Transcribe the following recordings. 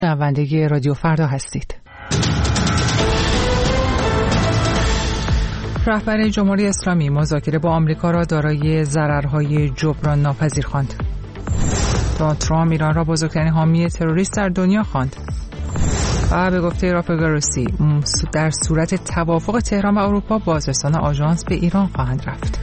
شنونده رادیو فردا هستید. رهبر جمهوری اسلامی مذاکره با آمریکا را دارای ضررهای جبران ناپذیر خواند. دونالد ترامپ ایران را بزرگترین حامی تروریست در دنیا خواند. و به گفته رافائل گروسی در صورت توافق تهران و اروپا بازرسان آژانس به ایران خواهند رفت.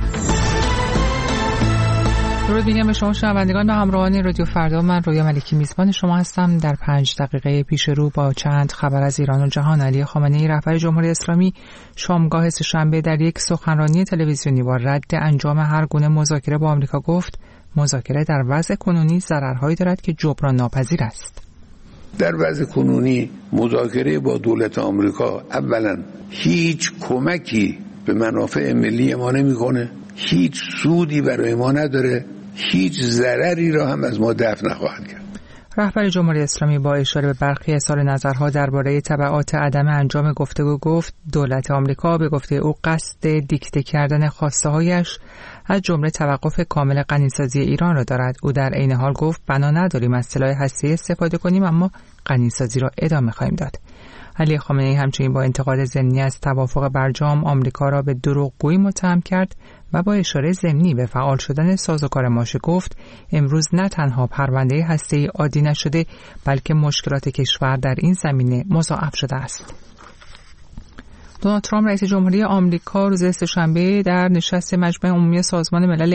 درود میگم به شما شنوندگان و همراهان رادیو فردا. من رویا ملکی میزبان شما هستم. در 5 دقیقه پیش رو با چند خبر از ایران و جهان. علی خامنه‌ای رهبر جمهوری اسلامی شامگاه سه‌شنبه در یک سخنرانی تلویزیونی با رد انجام هر گونه مذاکره با آمریکا گفت مذاکره در وضع کنونی ضررهایی دارد که جبران ناپذیر است. در وضع کنونی مذاکره با دولت آمریکا اولا هیچ کمکی به منافع ملی ما نمی‌کنه، هیچ سودی برای ما نداره، هیچ ضرری را هم از ما دفع نخواهد کرد. رهبر جمهوری اسلامی با اشاره به برخی اظهار نظرها درباره تبعات عدم انجام گفتگو گفت دولت آمریکا به گفته او قصد دیکته کردن خواسته‌هایش از جمله توقف کامل غنیسازی ایران را دارد. او در عین حال گفت بنا نداریم از سلاح هسته‌ای استفاده کنیم اما غنیسازی را ادامه خواهیم داد. علی خامنه‌ای همچنین با انتقاد ضمنی از توافق برجام آمریکا را به دروغگویی متهم کرد و با اشاره ضمنی به فعال شدن سازوکار ماشه گفت امروز نه تنها پرونده هسته‌ای عادی نشده بلکه مشکلات کشور در این زمینه مضاعف شده است. دونالد ترامپ رئیس جمهوری آمریکا روز سه‌شنبه در نشست مجمع عمومی سازمان ملل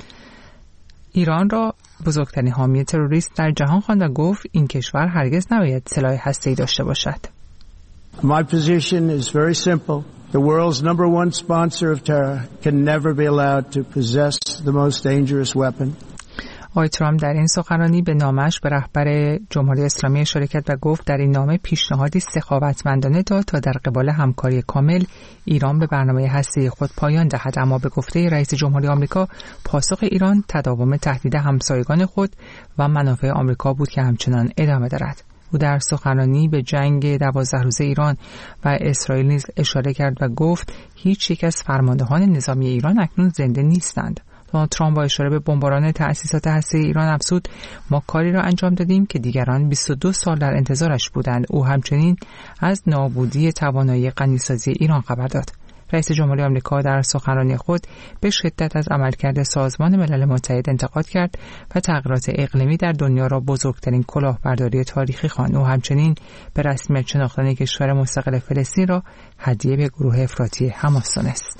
ایران را بزرگترین حامی تروریست در جهان خواند و گفت این کشور هرگز نباید سلاح هسته‌ای داشته باشد. My position is very simple. The world's number one sponsor of terror can never be allowed to possess the most dangerous weapon. آقای ترامپ در این سخنرانی به نامش به رهبر جمهوری اسلامی اشاره کرد و گفت در این نامه پیشنهادی سخاوتمندانه داد تا در قبال همکاری کامل ایران به برنامه هسته‌ای خود پایان دهد، اما به گفته رئیس جمهوری آمریکا پاسخ ایران تداوم تهدید همسایگان خود و منافع آمریکا بود که همچنان ادامه دارد. او در سخنرانی به جنگ 12 روزه ایران و اسرائیل نیز اشاره کرد و گفت هیچ یک از فرماندهان نظامی ایران اکنون زنده نیستند. دونالد ترامپ با اشاره به بمباران تأسیسات هسته‌ای ایران افزود ما کاری را انجام دادیم که دیگران 22 سال در انتظارش بودند. او همچنین از نابودی توانایی غنیسازی ایران خبر داد. رئیس جمهوری آمریکا در سخنرانی خود به شدت از عملکرد سازمان ملل متحد انتقاد کرد و تغییرات اقلیمی در دنیا را بزرگترین کلاهبرداری تاریخی خواند. او همچنین به رسمیت شناختن کشور مستقل فلسطین را هدیه به گروه افراطی حماس دانست.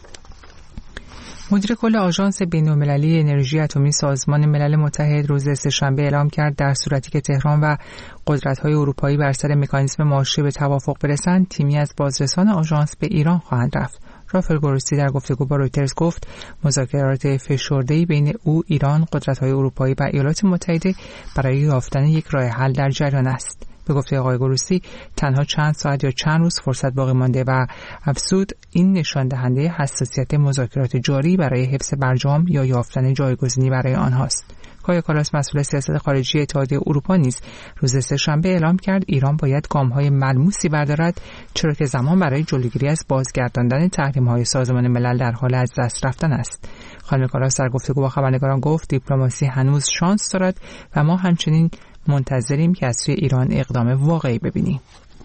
مدیر کل آژانس بین‌المللی انرژی اتمی سازمان ملل متحد روز سه‌شنبه اعلام کرد در صورتی که تهران و قدرت‌های اروپایی بر سر مکانیزم ماشه به توافق برسند تیمی از بازرسان آژانس به ایران خواهند رفت. رافائل گروسی در گفتگو با رویترز گفت مذاکرات فشرده‌ای بین ایران، قدرت‌های اروپایی و ایالات متحده برای یافتن یک راه حل در جریان است. به گفته آقای گروسی تنها چند ساعت یا چند روز فرصت باقی مانده و افزود این نشان دهنده حساسیت مذاکرات جاری برای حفظ برجام یا یافتن جایگزینی برای آنهاست. کایا کالاس مسئول سیاست خارجی اتحادیه اروپا نیز روز سه‌شنبه اعلام کرد ایران باید گام‌های ملموسی بردارد چرا که زمان برای جلوگیری از بازگرداندن تحریم‌های سازمان ملل در حال از دست رفتن است. خانم کالاس در گفتگو با خبرنگاران گفت دیپلماسی هنوز شانس دارد و ما همچنین منتظریم که از سوی ایران اقدام واقعی ببینیم.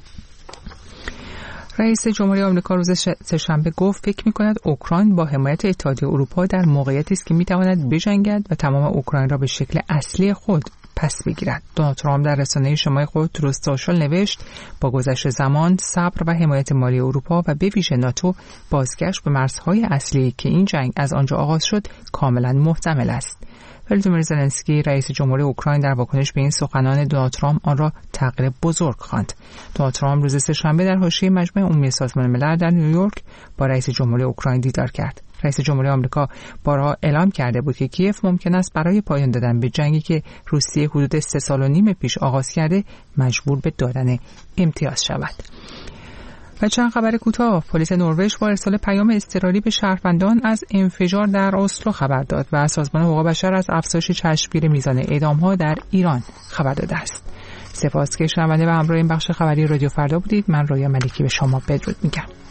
رئیس جمهوری آمریکا روز سه‌شنبه گفت فکر می‌کند اوکراین با حمایت اتحادیه اروپا در موقعیتی است که می‌تواند بجنگد و تمام اوکراین را به شکل اصلی خود پس بگیرد. دونالد ترامپ در رسانه اجتماعی خود تروث سوشال نوشت با گذشت زمان صبر و حمایت مالی اروپا و به ویژه ناتو بازگشت به مرزهای اصلی که این جنگ از آنجا آغاز شد کاملا محتمل است. ولادیمیر زلنسکی رئیس جمهوری اوکراین در واکنش به این سخنان دونالد ترامپ آن را تغییر بزرگ خواند. دونالد ترامپ روز سه‌شنبه در حاشیه مجمع عمومی سازمان ملل در نیویورک با رئیس جمهوری اوکراین دیدار کرد. رئیس جمهوری آمریکا بارها اعلام کرده بود که کیف ممکن است برای پایان دادن به جنگی که روسیه حدود 3 سال و نیم پیش آغاز کرده مجبور به دادن امتیاز شود. و چند خبر کوتاه. پلیس نروژ با ارسال پیام اضطراری به شهروندان از انفجار در اسلو خبر داد و سازمان حقوق بشر از افزایش چشمگیر میزان اعدام‌ها در ایران خبر داده است. سپاس که شنونده و همراه این بخش خبری رادیو فردا بودید. من رویا ملکی به شما بدرود میگم.